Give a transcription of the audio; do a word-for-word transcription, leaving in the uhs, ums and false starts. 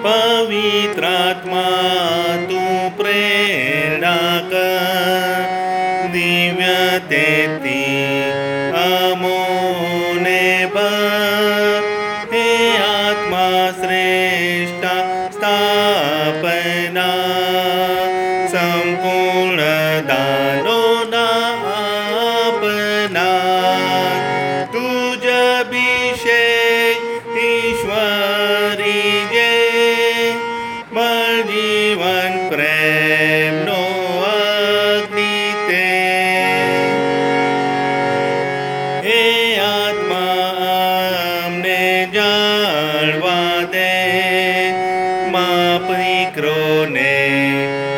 પવિત્રાત્મા તું પ્રેરણા કર, દિવ્ય તેથી અમોને ભર. હે આત્મા શ્રેષ્ઠ સ્થાપના, સંપૂર્ણ દાનોના આપનાર. તુજ અભિષેક ઈશ્વરી જે, જીવન પ્રેમનો અગ્નિ તે. હે આત્મા અમને જાણવા દે, મા દીકરોને